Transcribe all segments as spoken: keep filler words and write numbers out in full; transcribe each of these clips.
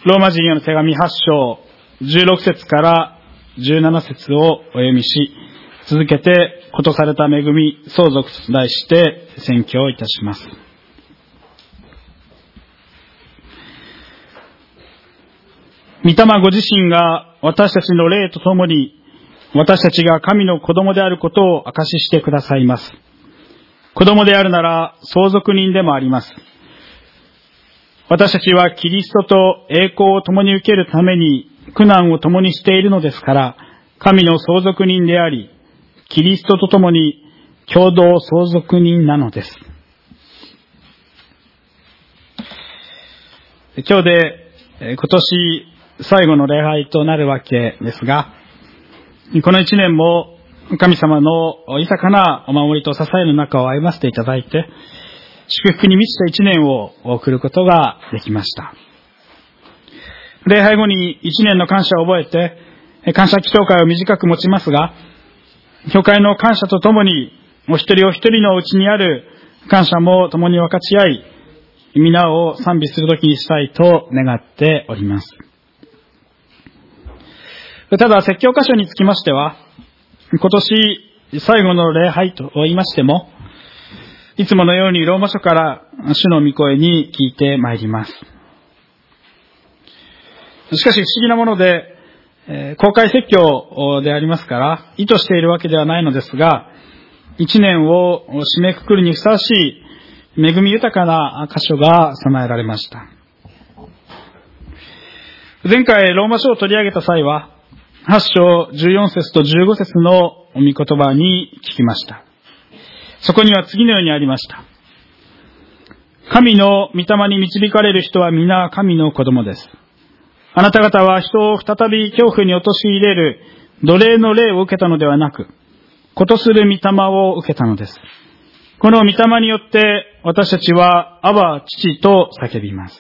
ローマ人への手紙はち章じゅうろく節からじゅうなな節をお読みし、続けてことされた恵み相続と題して宣教いたします。御霊ご自身が私たちの霊とともに私たちが神の子供であることを証ししてくださいます。子供であるなら相続人でもあります。私たちはキリストと栄光を共に受けるために苦難を共にしているのですから、神の相続人であり、キリストと共に共同相続人なのです。今日で今年最後の礼拝となるわけですが、この一年も神様の豊かなお守りと支えの中を歩ませていただいて、祝福に満ちた一年を送ることができました。礼拝後に一年の感謝を覚えて、感謝祈祷会を短く持ちますが、教会の感謝とともに、お一人お一人のうちにある感謝も共に分かち合い、皆を賛美するときにしたいと願っております。ただ、説教箇所につきましては、今年最後の礼拝と言いましても、いつものようにローマ書から主の御声に聞いてまいります。しかし不思議なもので、えー、公開説教でありますから、意図しているわけではないのですが、一年を締めくくるにふさわしい恵み豊かな箇所が備えられました。前回ローマ書を取り上げた際は、はち章じゅうよん節とじゅうご節のお御言葉に聞きました。そこには次のようにありました。神の御霊に導かれる人は皆神の子供です。あなた方は人を再び恐怖に陥れる奴隷の霊を受けたのではなく、子とする御霊を受けたのです。この御霊によって私たちはアバ父と叫びます。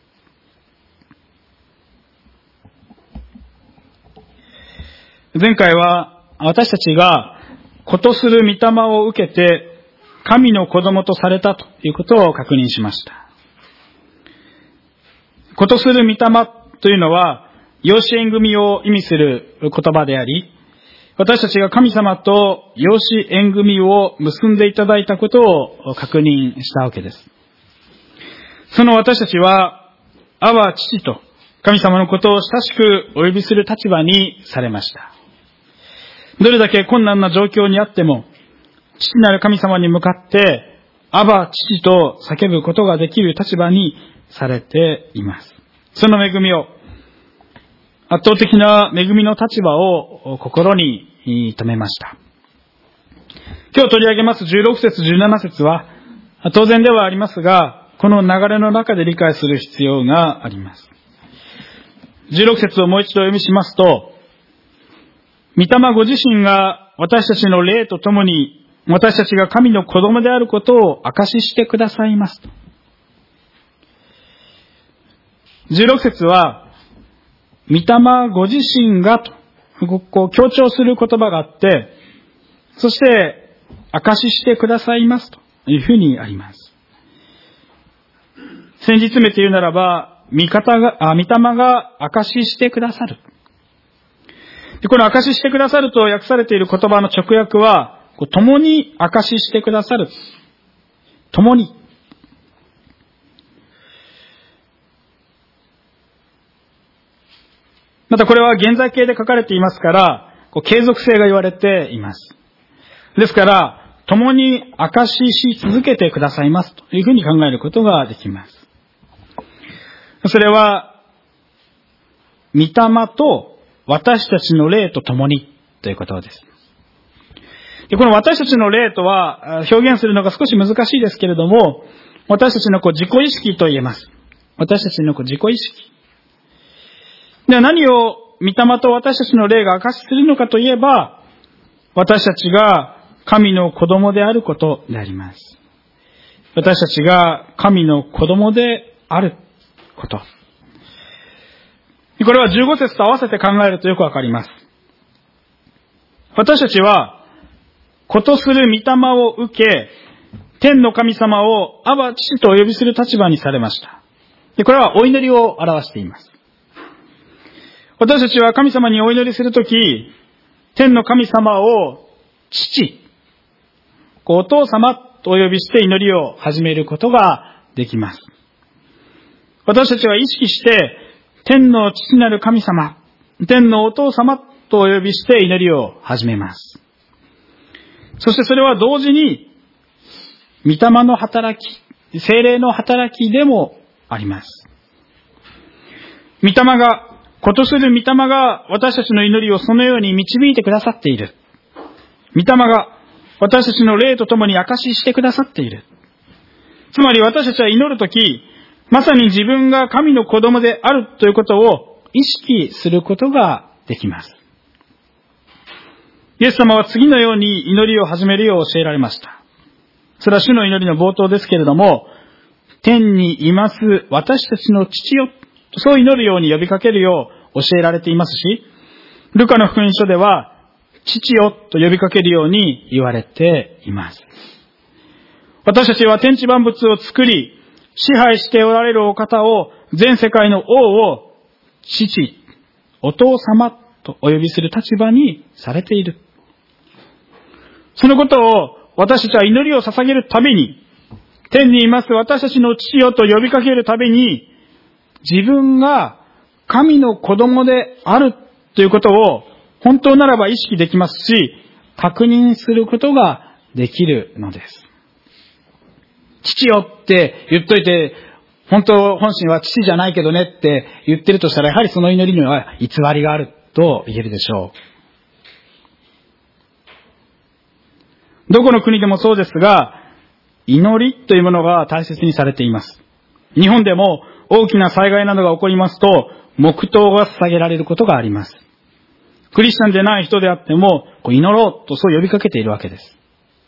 前回は私たちが子とする御霊を受けて神の子供とされたということを確認しました。子とする御霊というのは養子縁組を意味する言葉であり、私たちが神様と養子縁組を結んでいただいたことを確認したわけです。その私たちはアバ父と神様のことを親しくお呼びする立場にされました。どれだけ困難な状況にあっても、父なる神様に向かって、アバ父と叫ぶことができる立場にされています。その恵みを、圧倒的な恵みの立場を心に留めました。今日取り上げますじゅうろく節、じゅうなな節は、当然ではありますが、この流れの中で理解する必要があります。じゅうろく節をもう一度読みしますと、御霊ご自身が私たちの霊とともに私たちが神の子供であることを証ししてくださいますと。じゅうろく節は、御霊ご自身がと、こう強調する言葉があって、そして、証ししてくださいますというふうにあります。先日目というならば、御方が、あ、御霊が証ししてくださる。でこの証ししてくださると訳されている言葉の直訳は、共に証ししてくださる。共に。またこれは現在形で書かれていますから、こう継続性が言われています。ですから、共に証しし続けてくださいますというふうに考えることができます。それは、御霊と私たちの霊と共にということです。でこの私たちの霊とは表現するのが少し難しいですけれども、私たちのこう自己意識と言えます。私たちのこう自己意識。では何を御霊と私たちの霊が証しするのかといえば、私たちが神の子供であることであります。私たちが神の子供であること。これはじゅうご節と合わせて考えるとよくわかります。私たちは、子とする御霊を受け、天の神様をアバ父とお呼びする立場にされました。でこれはお祈りを表しています。 私たちは神様にお祈りするとき、天の神様を父、お父様とお呼びして祈りを始めることができます。私たちは意識して、天の父なる神様、天のお父様とお呼びして祈りを始めます。そしてそれは同時に、御霊の働き、聖霊の働きでもあります。御霊が、ことする御霊が私たちの祈りをそのように導いてくださっている。御霊が私たちの霊とともに証ししてくださっている。つまり私たちは祈るとき、まさに自分が神の子供であるということを意識することができます。イエス様は次のように祈りを始めるよう教えられました。それは主の祈りの冒頭ですけれども、天にいます私たちの父よ、そう祈るように呼びかけるよう教えられていますし、ルカの福音書では、父よと呼びかけるように言われています。私たちは天地万物を作り、支配しておられるお方を、全世界の王を、父、お父様とお呼びする立場にされている。そのことを私たちは祈りを捧げるたびに、天にいます私たちの父よと呼びかけるたびに、自分が神の子供であるということを本当ならば意識できますし、確認することができるのです。父よって言っといて、本当本心は父じゃないけどねって言ってるとしたら、やはりその祈りには偽りがあると言えるでしょう。どこの国でもそうですが、祈りというものが大切にされています。日本でも大きな災害などが起こりますと、黙祷が捧げられることがあります。クリスチャンでない人であっても、祈ろうとそう呼びかけているわけです。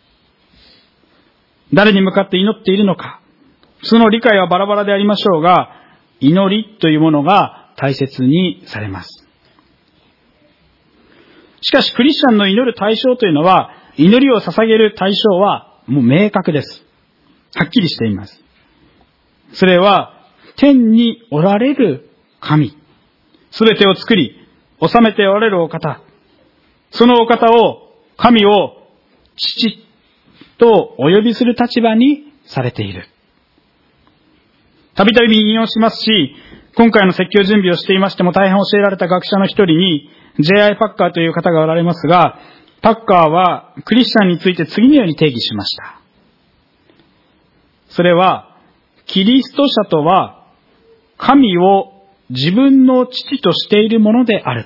誰に向かって祈っているのか、その理解はバラバラでありましょうが、祈りというものが大切にされます。しかしクリスチャンの祈る対象というのは、祈りを捧げる対象はもう明確です。はっきりしています。それは天におられる神、すべてを作り治めておられるお方、そのお方を、神を父とお呼びする立場にされている。たびたび引用しますし、今回の説教準備をしていましても大変教えられた学者の一人に ジェイアイ パッカーという方がおられますが、パッカーはクリスチャンについて次のように定義しました。それは、キリスト者とは神を自分の父としているものである。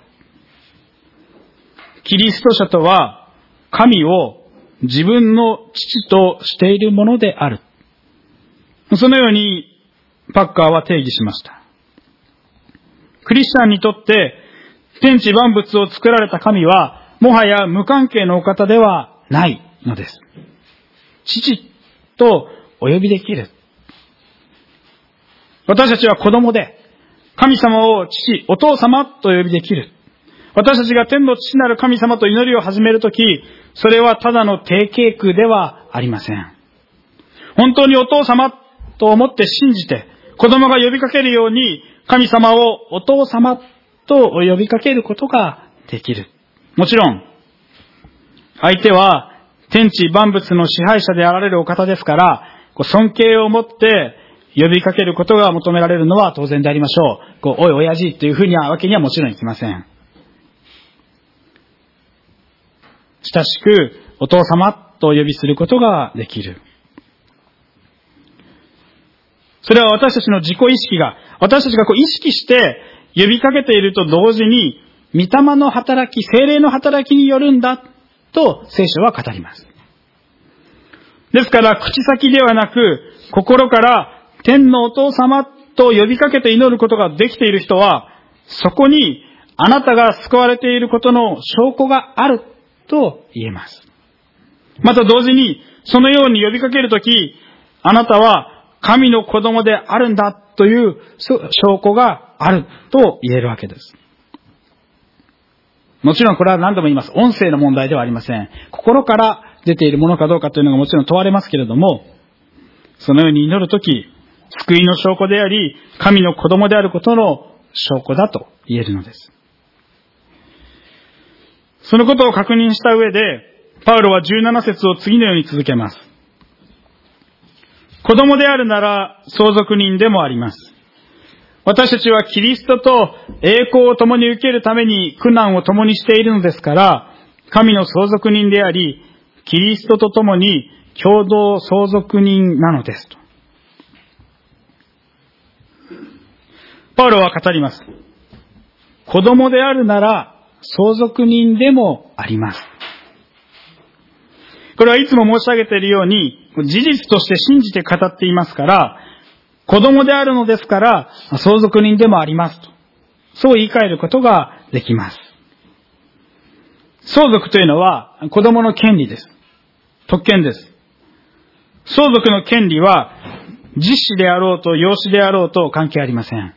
キリスト者とは神を自分の父としているものである。そのようにパッカーは定義しました。クリスチャンにとって天地万物を作られた神はもはや無関係のお方ではないのです。父とお呼びできる。私たちは子供で、神様を父、お父様とお呼びできる。私たちが天の父なる神様と祈りを始めるとき、それはただの定型句ではありません。本当にお父様と思って信じて、子供が呼びかけるように、神様をお父様と呼びかけることができる。もちろん、相手は天地万物の支配者であられるお方ですから、尊敬を持って呼びかけることが求められるのは当然でありましょう。こうおい親父というふうにはわけにはもちろんいきません。親しくお父様とお呼びすることができる。それは私たちの自己意識が、私たちがこう意識して呼びかけていると同時に、御霊の働き、聖霊の働きによるんだと聖書は語ります。ですから口先ではなく心から天のお父様と呼びかけて祈ることができている人は、そこにあなたが救われていることの証拠があると言えます。また同時にそのように呼びかけるとき、あなたは神の子供であるんだという証拠があると言えるわけです。もちろんこれは何度も言います。音声の問題ではありません。心から出ているものかどうかというのがもちろん問われますけれども、そのように祈るとき、救いの証拠であり、神の子供であることの証拠だと言えるのです。 そのことを確認した上で、パウロはじゅうなな節を次のように続けます。子供であるなら相続人でもあります。私たちはキリストと栄光を共に受けるために苦難を共にしているのですから、神の相続人であり、キリストと共に共同相続人なのですと。パウロは語ります。子供であるなら相続人でもあります。これはいつも申し上げているように、事実として信じて語っていますから、子供であるのですから、相続人でもありますと。そう言い換えることができます。相続というのは子供の権利です。特権です。相続の権利は、実子であろうと養子であろうと関係ありません。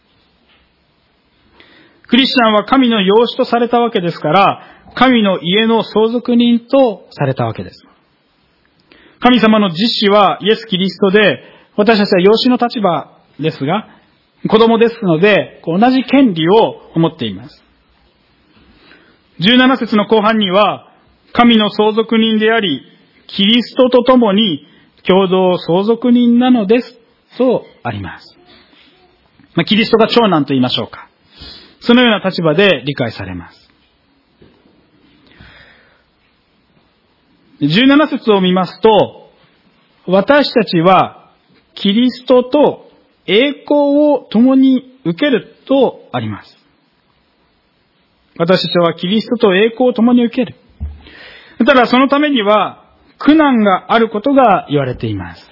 クリスチャンは神の養子とされたわけですから、神の家の相続人とされたわけです。神様の実子はイエス・キリストで、私たちは養子の立場ですが、子供ですので、同じ権利を持っています。じゅうなな節の後半には、神の相続人であり、キリストと共に共同相続人なのです、とあります。まあ、キリストが長男と言いましょうか。そのような立場で理解されます。じゅうなな節を見ますと、私たちはキリストと栄光を共に受けるとあります。私たちはキリストと栄光を共に受ける。ただそのためには苦難があることが言われています。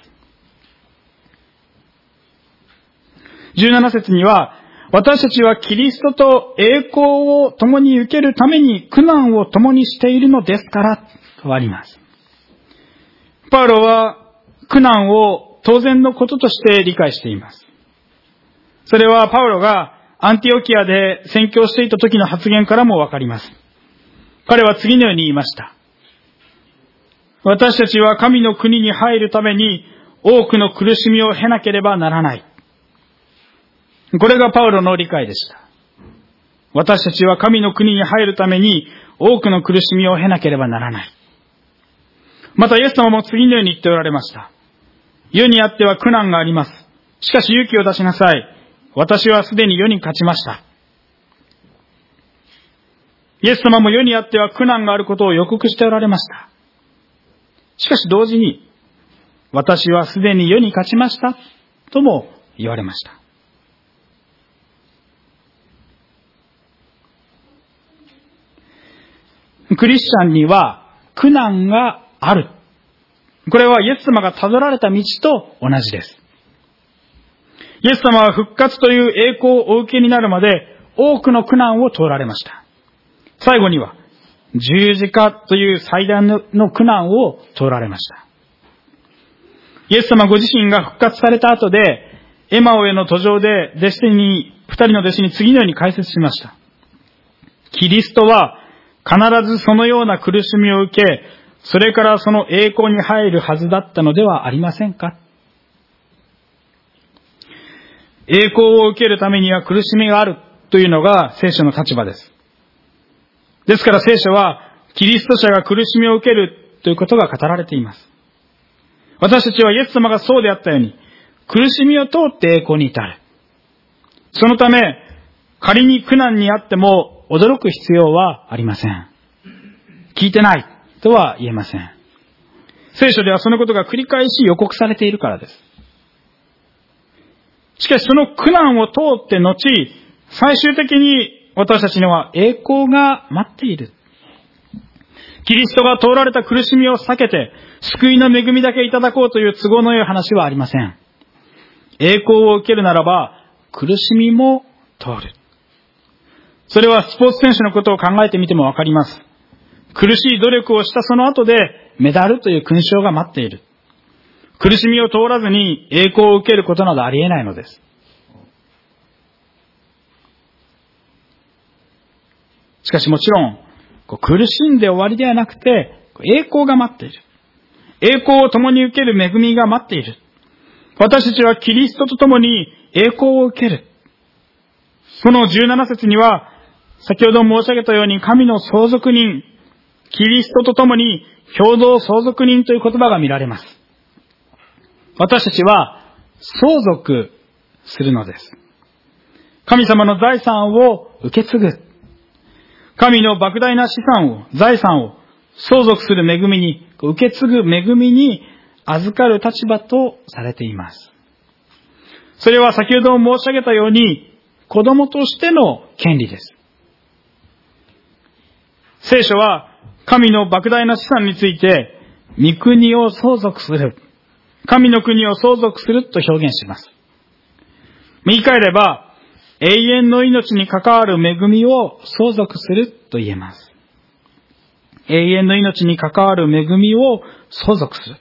じゅうなな節には、私たちはキリストと栄光を共に受けるために苦難を共にしているのですからとあります。パウロは苦難を当然のこととして理解しています。それはパウロがアンティオキアで宣教していた時の発言からもわかります。彼は次のように言いました。私たちは神の国に入るために多くの苦しみを経なければならない。これがパウロの理解でした。私たちは神の国に入るために多くの苦しみを経なければならない。またイエス様も次のように言っておられました。世にあっては苦難があります。しかし勇気を出しなさい。私はすでに世に勝ちました。イエス様も世にあっては苦難があることを予告しておられました。しかし同時に、私はすでに世に勝ちましたとも言われました。クリスチャンには苦難がある。これはイエス様がたどられた道と同じです。イエス様は復活という栄光をお受けになるまで多くの苦難を通られました。最後には十字架という最大の苦難を通られました。イエス様ご自身が復活された後で、エマオへの途上で弟子に、二人の弟子に次のように解説しました。キリストは必ずそのような苦しみを受け、それからその栄光に入るはずだったのではありませんか。栄光を受けるためには苦しみがあるというのが聖書の立場です。ですから聖書はキリスト者が苦しみを受けるということが語られています。私たちはイエス様がそうであったように苦しみを通って栄光に至る。そのため仮に苦難にあっても驚く必要はありません。聞いてないとは言えません。聖書ではそのことが繰り返し予告されているからです。しかしその苦難を通って後、最終的に私たちには栄光が待っている。キリストが通られた苦しみを避けて、救いの恵みだけいただこうという都合の良い話はありません。栄光を受けるならば、苦しみも通る。それはスポーツ選手のことを考えてみてもわかります。苦しい努力をしたその後で、メダルという勲章が待っている。苦しみを通らずに栄光を受けることなどありえないのです。しかしもちろん、苦しんで終わりではなくて、栄光が待っている。栄光を共に受ける恵みが待っている。私たちはキリストと共に栄光を受ける。このじゅうなな節には、 先ほど申し上げたように神の相続人、キリストと共に共同相続人という言葉が見られます。私たちは相続するのです。神様の財産を受け継ぐ。神の莫大な資産を、財産を相続する恵みに、受け継ぐ恵みに預かる立場とされています。それは先ほど申し上げたように、子供としての権利です。聖書は神の莫大な資産について、御国を相続する。神の国を相続すると表現します。言い換えれば、永遠の命に関わる恵みを相続すると言えます。永遠の命に関わる恵みを相続する。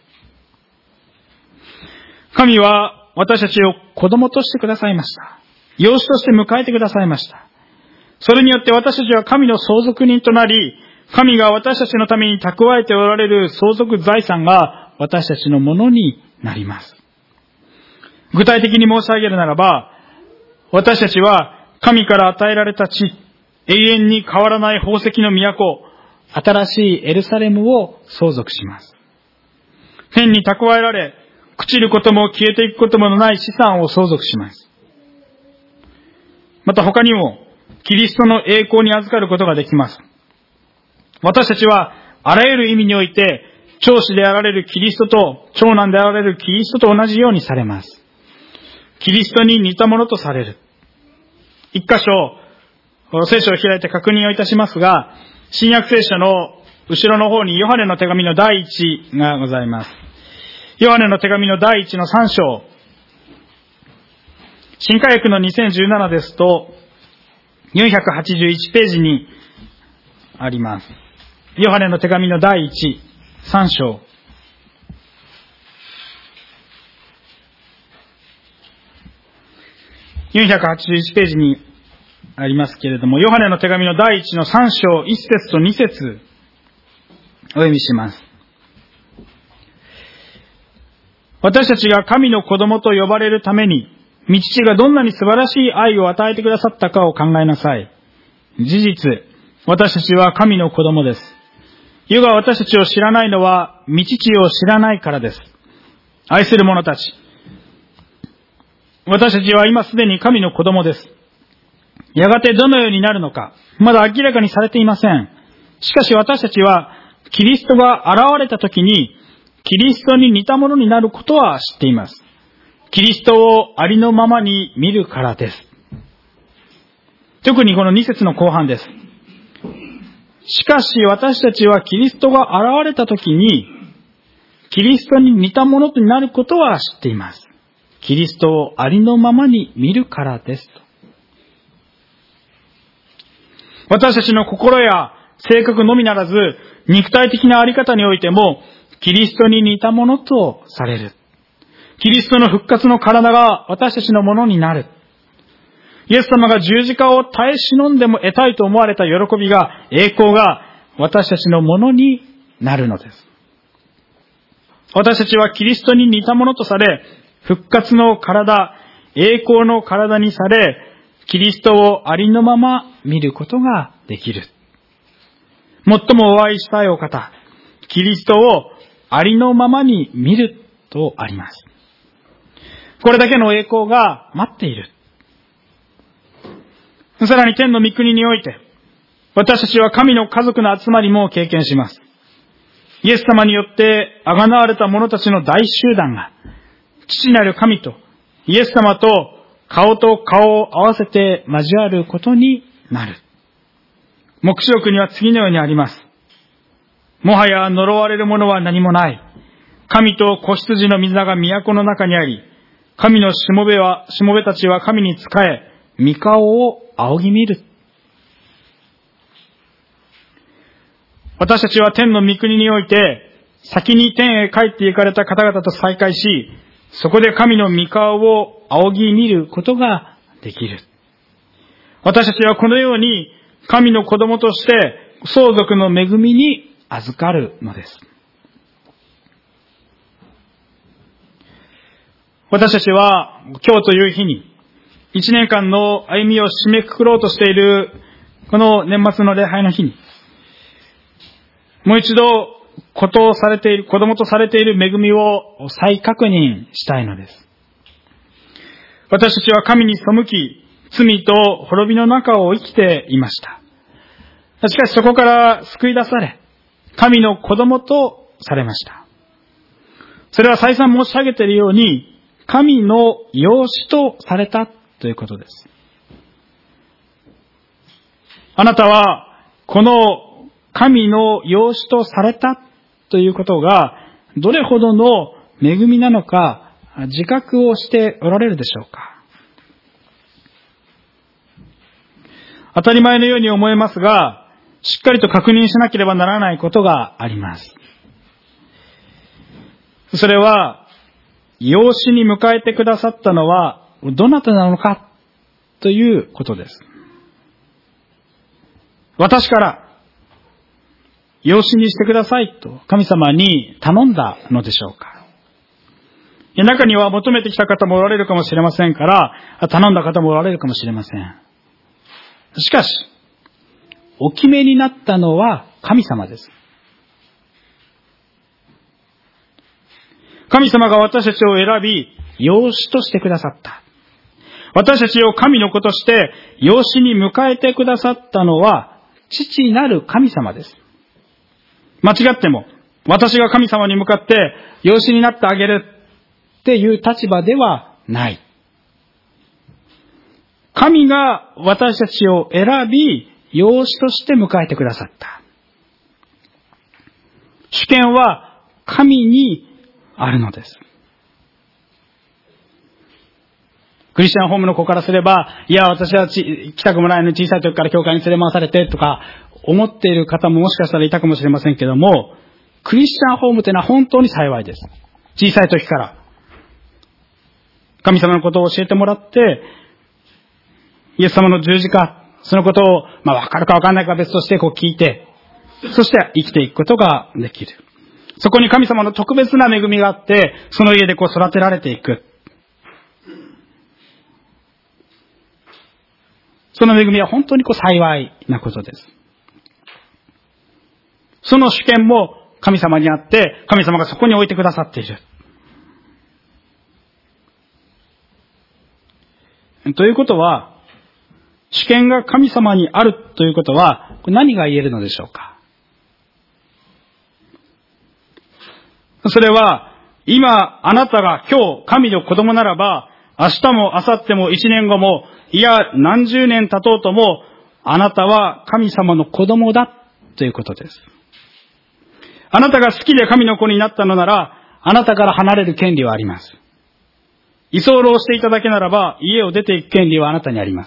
神は私たちを子供としてくださいました。養子として迎えてくださいました。それによって私たちは神の相続人となり、神が私たちのために蓄えておられる相続財産が私たちのものになります。具体的に申し上げるならば、私たちは神から与えられた地、永遠に変わらない宝石の都、新しいエルサレムを相続します。天に蓄えられ、朽ちることも消えていくこともない資産を相続します。また他にも、キリストの栄光に預かることができます。私たちはあらゆる意味において、長子であられるキリストと長男であられるキリストと同じようにされます。キリストに似たものとされる。一箇所、聖書を開いて確認をいたしますが、新約聖書の後ろの方にヨハネの手紙の第一がございます。ヨハネの手紙の第一の三章。新化訳のにせんじゅうななですと、よんひゃくはちじゅういちページにあります。ヨハネの手紙の第一、三章。よんひゃくはちじゅういちページにありますけれども、ヨハネの手紙の第一の三章、一節と二節、お読みします。私たちが神の子供と呼ばれるために、御父がどんなに素晴らしい愛を与えてくださったかを考えなさい。事実、私たちは神の子供です。世が私たちを知らないのは、御父を知らないからです。愛する者たち、私たちは今すでに神の子供です。やがてどのようになるのか、まだ明らかにされていません。しかし私たちは、キリストが現れたときに、キリストに似たものになることは知っています。キリストをありのままに見るからです。特にこのに節の後半です。しかし私たちはキリストが現れたときに、キリストに似たものとなることは知っています。キリストをありのままに見るからですと。私たちの心や性格のみならず、肉体的なあり方においても、キリストに似たものとされる。キリストの復活の体が私たちのものになる。イエス様が十字架を耐え忍んでも得たいと思われた喜びが、栄光が私たちのものになるのです。私たちはキリストに似たものとされ、復活の体、栄光の体にされ、キリストをありのまま見ることができる。最もお会いしたいお方、キリストをありのままに見るとあります。これだけの栄光が待っている。さらに天の御国において、私たちは神の家族の集まりも経験します。イエス様によって贖われた者たちの大集団が、父なる神とイエス様と顔と顔を合わせて交わることになる。黙示録には次のようにあります。もはや呪われるものは何もない。神と子羊の御座が都の中にあり、神のしもべは、しもべたちは神に仕え、御顔を仰ぎ見る。私たちは天の御国において、先に天へ帰って行かれた方々と再会し、そこで神の御顔を仰ぎ見ることができる。私たちはこのように神の子供として相続の恵みに預かるのです。私たちは今日という日に一年間の歩みを締めくくろうとしているこの年末の礼拝の日に、もう一度、子とされている、子供とされている恵みを再確認したいのです。私たちは神に背き、罪と滅びの中を生きていました。しかしそこから救い出され、神の子供とされました。それは再三申し上げているように、神の養子とされたということです。あなたは、この神の養子とされたということが、どれほどの恵みなのか、自覚をしておられるでしょうか。当たり前のように思えますが、しっかりと確認しなければならないことがあります。それは、養子に迎えてくださったのはどなたなのかということです。私から養子にしてくださいと神様に頼んだのでしょうか。中には求めてきた方もおられるかもしれませんから、頼んだ方もおられるかもしれません。しかし、お決めになったのは神様です。神様が私たちを選び、養子としてくださった。私たちを神の子として養子に迎えてくださったのは、父なる神様です。間違っても、私が神様に向かって養子になってあげるっていう立場ではない。神が私たちを選び、養子として迎えてくださった。主権は神にあるのです。クリスチャンホームの子からすれば、いや、私はち来たくもないのに小さい時から教会に連れ回されてとか思っている方ももしかしたらいたかもしれませんけども、クリスチャンホームというのは本当に幸いです。小さい時から神様のことを教えてもらって、イエス様の十字架、そのことを、まあ分かるか分かんないか別としてこう聞いて、そして生きていくことができる。そこに神様の特別な恵みがあって、その家でこう育てられていく。その恵みは本当にこう幸いなことです。その主権も神様にあって、神様がそこに置いてくださっている。ということは、主権が神様にあるということは、これ何が言えるのでしょうか。それは、今あなたが今日神の子供ならば、明日も明後日も一年後も、いや何十年経とうとも、あなたは神様の子供だということです。あなたが好きで神の子になったのなら、あなたから離れる権利はあります。居候していただけならば、家を出ていく権利はあなたにあります。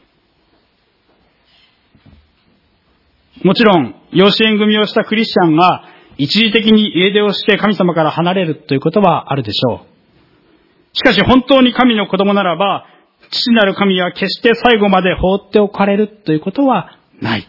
もちろん、養子縁組をしたクリスチャンが、一時的に家出をして神様から離れるということはあるでしょう。しかし本当に神の子供ならば、父なる神は決して最後まで放っておかれるということはない。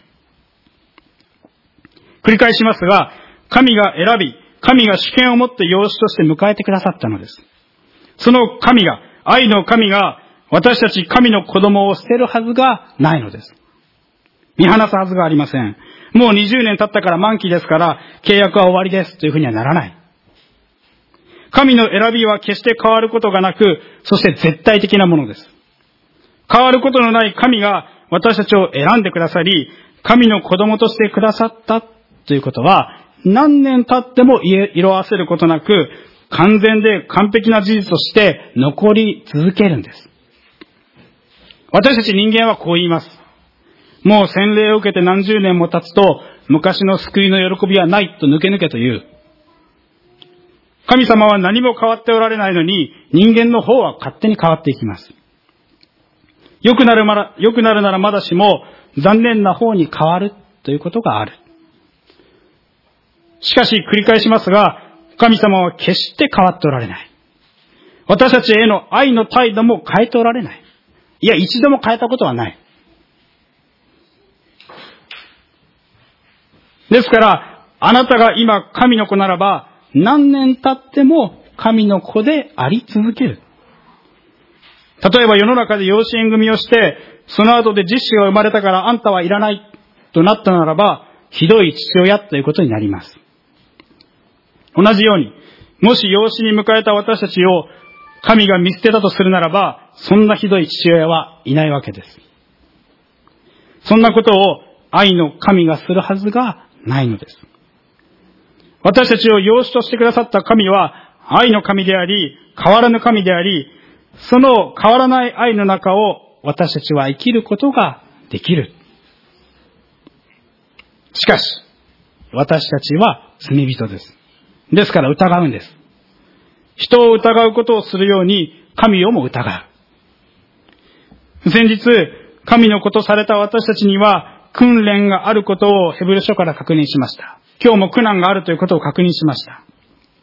繰り返しますが、神が選び、神が主権を持って養子として迎えてくださったのです。その神が、愛の神が、私たち神の子供を捨てるはずがないのです。見放すはずがありません。もうにじゅうねん経ったから満期ですから、契約は終わりですというふうにはならない。神の選びは決して変わることがなく、そして絶対的なものです。変わることのない神が私たちを選んでくださり、神の子供としてくださったということは、何年経っても色あせることなく、完全で完璧な事実として残り続けるんです。私たち人間はこう言います。もう洗礼を受けて何十年も経つと、昔の救いの喜びはないと抜け抜けという。神様は何も変わっておられないのに、人間の方は勝手に変わっていきます。良くなるまら、良くなるならまだしも、残念な方に変わるということがある。しかし繰り返しますが、神様は決して変わっておられない。私たちへの愛の態度も変えておられない。いや、一度も変えたことはない。ですから、あなたが今神の子ならば、何年経っても神の子であり続ける。例えば世の中で養子縁組をして、 その後で実子が生まれたからあんたはいらないとなったならば、ひどい父親ということになります。同じように、もし養子に迎えた私たちを神が見捨てたとするならば、そんなひどい父親はいないわけです。そんなことを愛の神がするはずがないのです。私たちを養子としてくださった神は愛の神であり、変わらぬ神であり、その変わらない愛の中を私たちは生きることができる。しかし、私たちは罪人です。ですから疑うんです。人を疑うことをするように神をも疑う。先日、神のことされた私たちには訓練があることをヘブル書から確認しました。今日も苦難があるということを確認しました。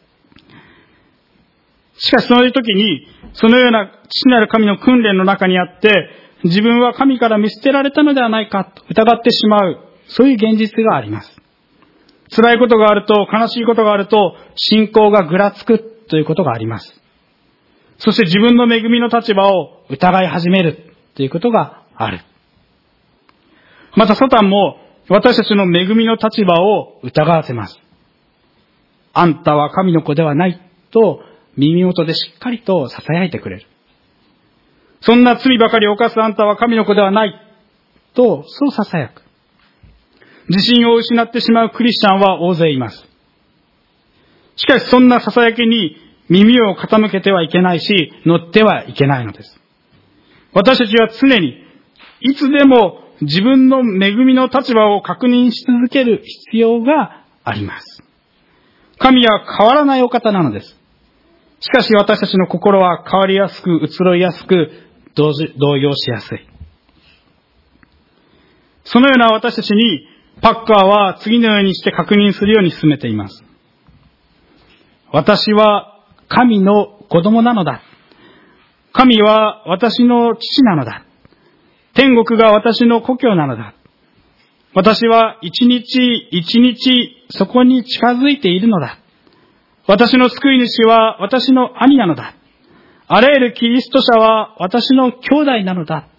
しかしその時に、そのような父なる神の訓練の中にあって、自分は神から見捨てられたのではないかと疑ってしまう、そういう現実があります。辛いことがあると、悲しいことがあると、信仰がぐらつくということがあります。そして自分の恵みの立場を疑い始めるということがある。またサタンも私たちの恵みの立場を疑わせます。あんたは神の子ではないと耳元でしっかりと囁いてくれる。そんな罪ばかり犯すあんたは神の子ではないとそう囁く。自信を失ってしまうクリスチャンは大勢います。しかしそんな囁きに耳を傾けてはいけないし、乗ってはいけないのです。私たちは常に、いつでも自分の恵みの立場を確認し続ける必要があります。神は変わらないお方なのです。しかし私たちの心は変わりやすく、移ろいやすく、動揺しやすい。そのような私たちに、パッカーは次のようにして確認するように進めています。私は神の子供なのだ。神は私の父なのだ。天国が私の故郷なのだ。私は一日一日そこに近づいているのだ。私の救い主は私の兄なのだ。あらゆるキリスト者は私の兄弟なのだ。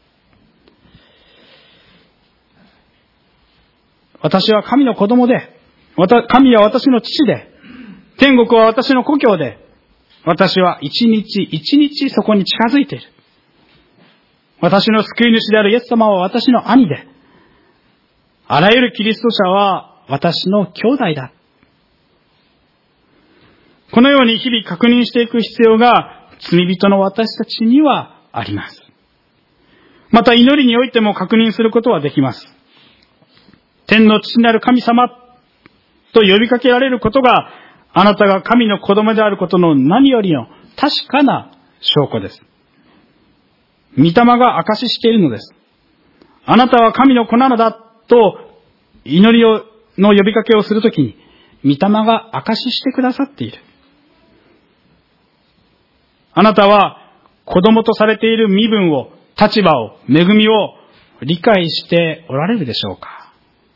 私は神の子供で、神は私の父で、天国は私の故郷で、私は一日一日そこに近づいている。私の救い主であるイエス様は私の兄で、あらゆるキリスト者は私の兄弟だ。このように日々確認していく必要が罪人の私たちにはあります。また祈りにおいても確認することはできます。天の父なる神様と呼びかけられることが、あなたが神の子供であることの何よりの確かな証拠です。御霊が証ししているのです。あなたは神の子なのだと祈りをの呼びかけをするときに、御霊が証ししてくださっている。あなたは子供とされている身分を、立場を、恵みを理解しておられるでしょうか。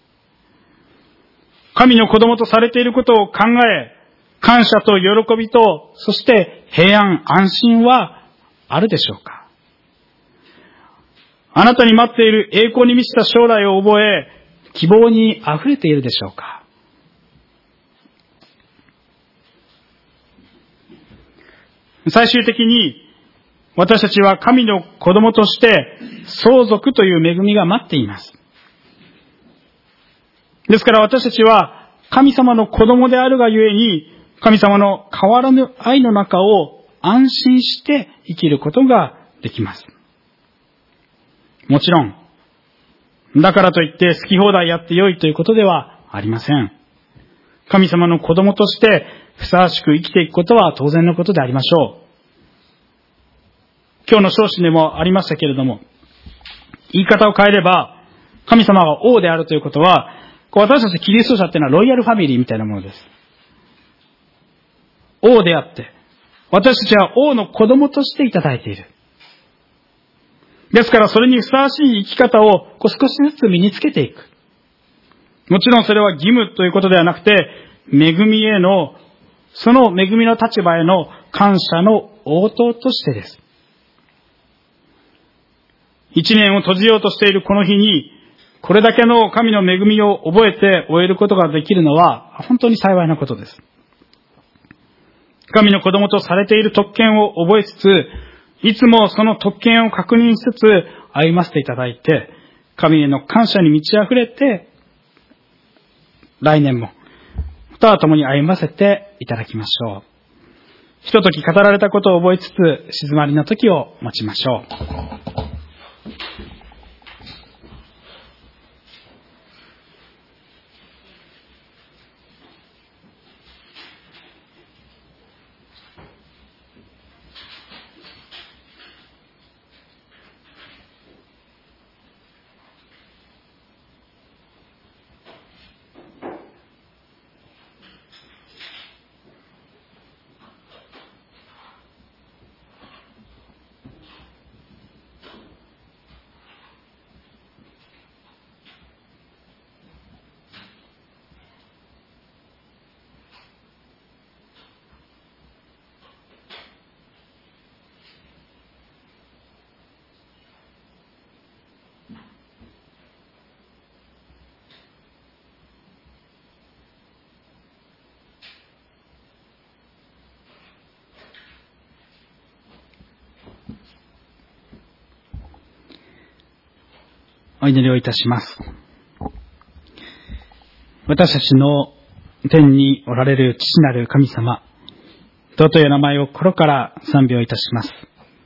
神の子供とされていることを考え、感謝と喜びと、そして平安、安心はあるでしょうか。あなたに待っている栄光に満ちた将来を覚え、希望に溢れているでしょうか。最終的に、私たちは神の子供として相続という恵みが待っています。ですから私たちは神様の子供であるがゆえに、神様の変わらぬ愛の中を安心して生きることができます。もちろん、だからといって好き放題やってよいということではありません。神様の子供としてふさわしく生きていくことは当然のことでありましょう。今日の章子でもありましたけれども、言い方を変えれば、神様が王であるということは、私たちキリスト者っていうのはロイヤルファミリーみたいなものです。王であって、私たちは王の子供としていただいている。ですからそれにふさわしい生き方を少しずつ身につけていく。もちろんそれは義務ということではなくて、恵みへの、その恵みの立場への感謝の応答としてです。 一年を閉じようとしているこの日に、これだけの神の恵みを覚えて終えることができるのは、本当に幸いなことです。神の子供とされている特権を覚えつつ、いつもその特権を確認しつつ歩ませていただいて、神への感謝に満ち溢れて、来年も、または共に歩ませていただきましょう。ひととき語られたことを覚えつつ、静まりの時を持ちましょう。お祈りをいたします。私たちの天におられる父なる神様、尊いお名前を心から賛美をいたします。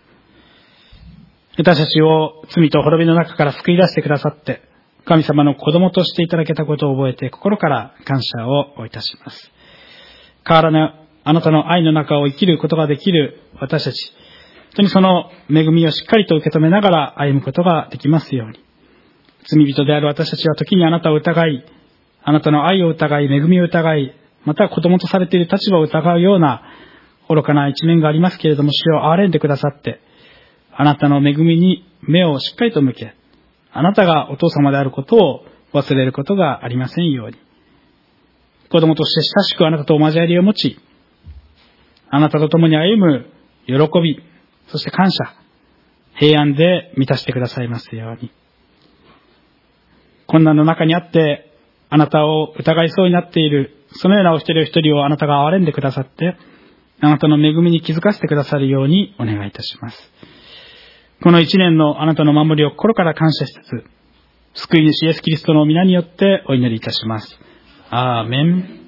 私たちを罪と滅びの中から救い出してくださって、神様の子供としていただけたことを覚えて心から感謝をいたします。変わらぬあなたの愛の中を生きることができる私たち、本当にその恵みをしっかりと受け止めながら歩むことができますように。罪人である私たちは時にあなたを疑い、あなたの愛を疑い、恵みを疑い、また子供とされている立場を疑うような愚かな一面がありますけれども、主を憐れんでくださって、あなたの恵みに目をしっかりと向け、あなたがお父様であることを忘れることがありませんように。子供として親しくあなたとお交わりを持ち、あなたと共に歩む喜び、そして感謝、平安で満たしてくださいますように。困難の中にあって、あなたを疑いそうになっている、そのようなお一人お一人をあなたが憐れんでくださって、あなたの恵みに気づかせてくださるようにお願いいたします。この一年のあなたの守りを心から感謝しつつ、救い主イエスキリストの皆によってお祈りいたします。アーメン。